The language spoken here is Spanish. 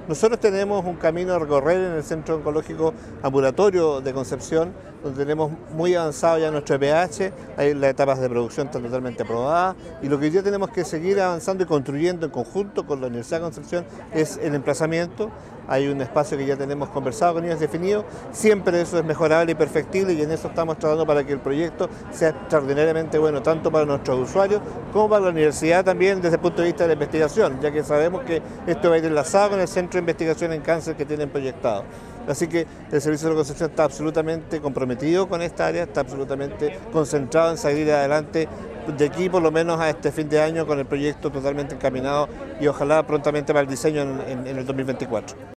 Nosotros tenemos un camino a recorrer en el Centro Oncológico Ambulatorio de Concepción, donde tenemos muy avanzado ya nuestro EPH, hay las etapas de producción están totalmente aprobadas y lo que hoy día tenemos que seguir avanzando y construyendo en conjunto con la Universidad de Concepción es el emplazamiento. Hay un espacio que ya tenemos conversado con ellos definido, siempre eso es mejorable y perfectible y en eso estamos trabajando para que el proyecto sea extraordinariamente bueno, tanto para nuestros usuarios como para la universidad también desde el punto de vista de la investigación, ya que sabemos que esto va a ir enlazado con el Centro de Investigación en Cáncer que tienen proyectado. Así que el Servicio de Concepción está absolutamente comprometido con esta área, está absolutamente concentrado en salir adelante de aquí por lo menos a este fin de año con el proyecto totalmente encaminado y ojalá prontamente para el diseño en el 2024.